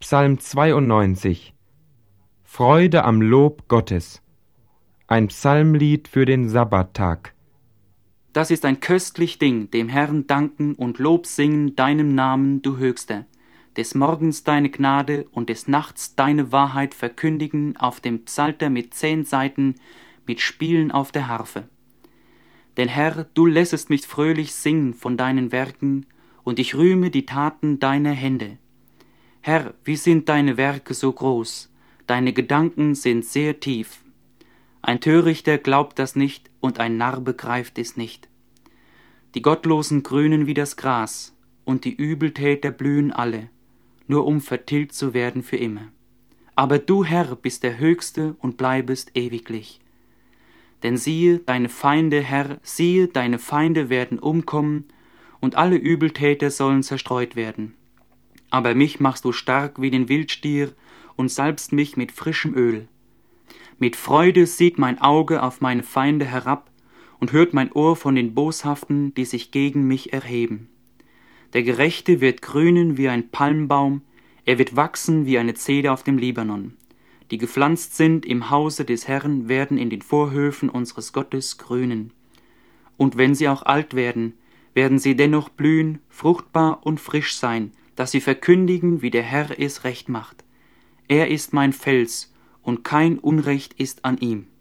Psalm 92. Freude am Lob Gottes. Ein Psalmlied für den Sabbattag. Das ist ein köstlich Ding, dem Herrn danken und Lob singen deinem Namen, du Höchster. Des Morgens deine Gnade und des Nachts deine Wahrheit verkündigen auf dem Psalter mit 10 Saiten, mit Spielen auf der Harfe. Denn Herr, du lässest mich fröhlich singen von deinen Werken, und ich rühme die Taten deiner Hände. Herr, wie sind deine Werke so groß, deine Gedanken sind sehr tief. Ein Törichter glaubt das nicht, und ein Narr begreift es nicht. Die Gottlosen grünen wie das Gras, und die Übeltäter blühen alle, nur um vertilgt zu werden für immer. Aber du, Herr, bist der Höchste und bleibest ewiglich. Denn siehe, deine Feinde, Herr, siehe, deine Feinde werden umkommen, und alle Übeltäter sollen zerstreut werden. Aber mich machst du stark wie den Wildstier und salbst mich mit frischem Öl. Mit Freude sieht mein Auge auf meine Feinde herab und hört mein Ohr von den Boshaften, die sich gegen mich erheben. Der Gerechte wird grünen wie ein Palmbaum, er wird wachsen wie eine Zeder auf dem Libanon. Die gepflanzt sind im Hause des Herrn, werden in den Vorhöfen unseres Gottes grünen. Und wenn sie auch alt werden, werden sie dennoch blühen, fruchtbar und frisch sein, dass sie verkündigen, wie der Herr es recht macht. Er ist mein Fels, und kein Unrecht ist an ihm.